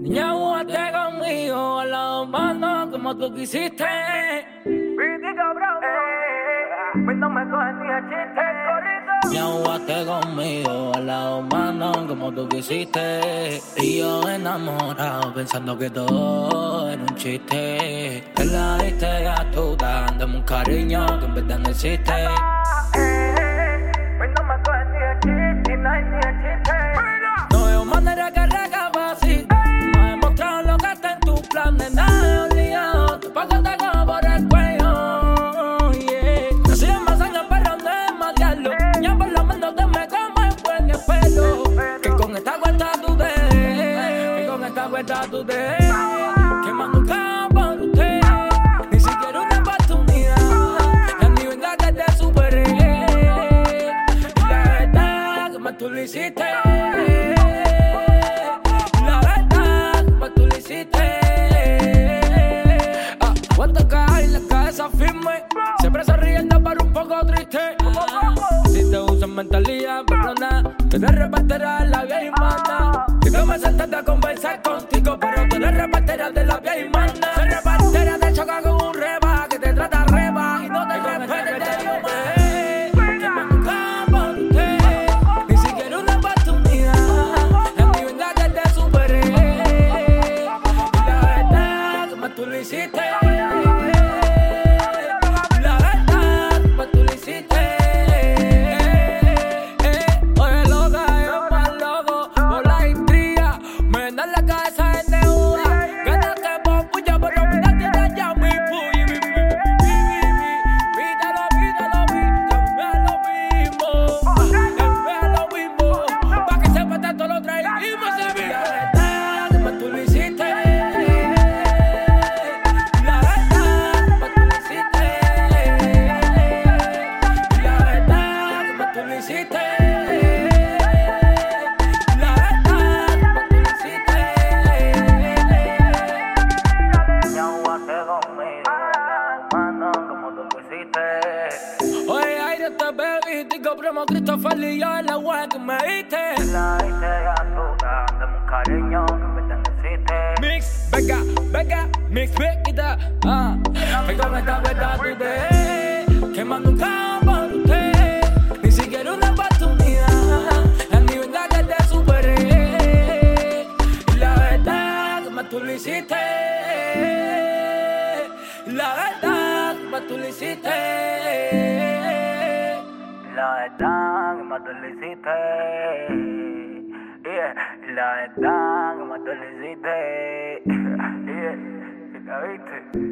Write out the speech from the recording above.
Niña, jugaste conmigo a la mano como tú quisiste. Viste cabrón, no me coges ni a chiste, corrido. Niña, jugaste conmigo a la mano como tú quisiste. Y yo enamorado pensando que todo era un chiste. Te la diste a tú dándome un cariño que en verdad no existe. No me coges ni a chiste, no hay ni a chiste. No veo manera que recapacite. Me has demostrado lo que está en tus planes. Nada he olvidado, tu paso te cojo por el cuello. Yeah. No soy más años, pero no es matarlo. Ya por lo menos te me como el buen espero. Que con esta vuelta tú te, que con esta vuelta tú te. Que más nunca por usted. Ni siquiera una oportunidad. Ya ni venga que te superé. La verdad que más tú lo hiciste. Firme, siempre sonriendo pero un poco triste. Si te usan mentalidad, perdona, que te repartirás la vieja y manda. Si tú me sentaste a conversar contigo, pero tú eres repartirás de la vieja y manda. Se repartirá de chocar con un reba, que te trata reba y no te respetes de Dios más. Que más nunca por usted, ni siquiera una oportunidad. Ya ni venga que te superé. Y la verdad que más tú lo hiciste. Oye, aire te baby, digo primo Christopher y yo en la web que me diste. La hice a tu dame un cariño que me necesite. Mix, Vega, mix, Veguita. Que con esta verdad tú te, que más nunca por usted. Ni siquiera una oportunidad, ya ni venga que te superé. Y la verdad que más tú lo hiciste. La verdad que más tú lo hiciste. La verdad que más tú lo hiciste. Yeah. La verdad que más tú lo hiciste. Yeah. ¿La viste?